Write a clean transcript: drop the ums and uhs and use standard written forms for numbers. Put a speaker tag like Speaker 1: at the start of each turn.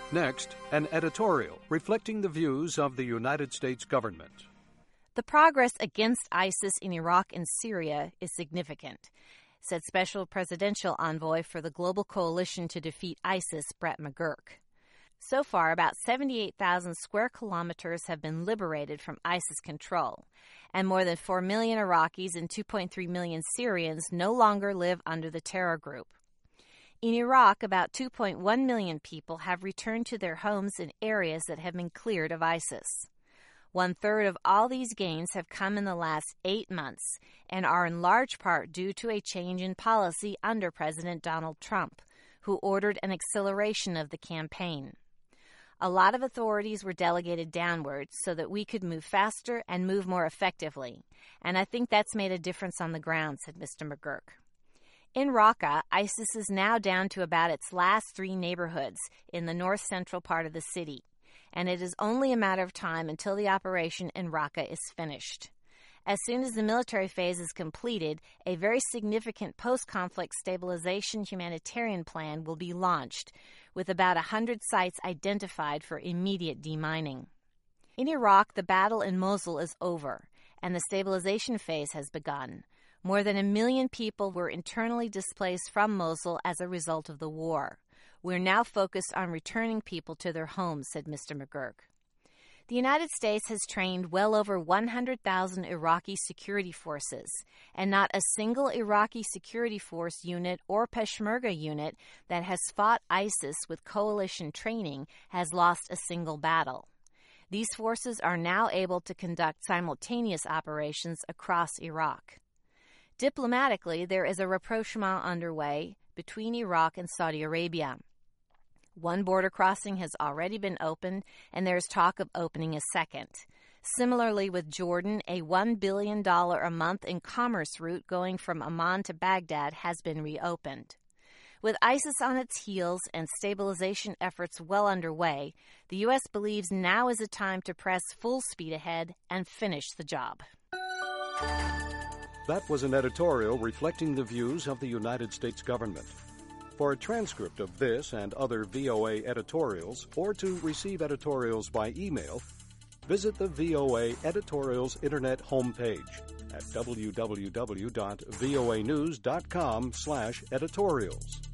Speaker 1: Next, an editorial reflecting the views of the United States government.
Speaker 2: The progress against ISIS in Iraq and Syria is significant, said Special Presidential Envoy for the Global Coalition to Defeat ISIS, Brett McGurk. So far, about 78,000 square kilometers have been liberated from ISIS control, and more than 4 million Iraqis and 2.3 million Syrians no longer live under the terror group. In Iraq, about 2.1 million people have returned to their homes in areas that have been cleared of ISIS. 1/3 of all these gains have come in the last 8 months and are in large part due to a change in policy under President Donald Trump, who ordered an acceleration of the campaign. A lot of authorities were delegated downwards so that we could move faster and move more effectively, and I think that's made a difference on the ground, said Mr. McGurk. In Raqqa, ISIS is now down to about its last 3 neighborhoods in the north-central part of the city, and it is only a matter of time until the operation in Raqqa is finished. As soon as the military phase is completed, a very significant post-conflict stabilization humanitarian plan will be launched, with about 100 sites identified for immediate demining. In Iraq, the battle in Mosul is over, and the stabilization phase has begun. More than 1 million people were internally displaced from Mosul as a result of the war. We're now focused on returning people to their homes, said Mr. McGurk. The United States has trained well over 100,000 Iraqi security forces, and not a single Iraqi security force unit or Peshmerga unit that has fought ISIS with coalition training has lost a single battle. These forces are now able to conduct simultaneous operations across Iraq. Diplomatically, there is a rapprochement underway between Iraq and Saudi Arabia. One border crossing has already been opened, and there is talk of opening a second. Similarly with Jordan, a $1 billion a month in commerce route going from Amman to Baghdad has been reopened. With ISIS on its heels and stabilization efforts well underway, the U.S. believes now is a time to press full speed ahead and finish the job.
Speaker 1: That was an editorial reflecting the views of the United States government. For a transcript of this and other VOA editorials, or to receive editorials by email, visit the VOA Editorials Internet homepage at www.voanews.com/editorials.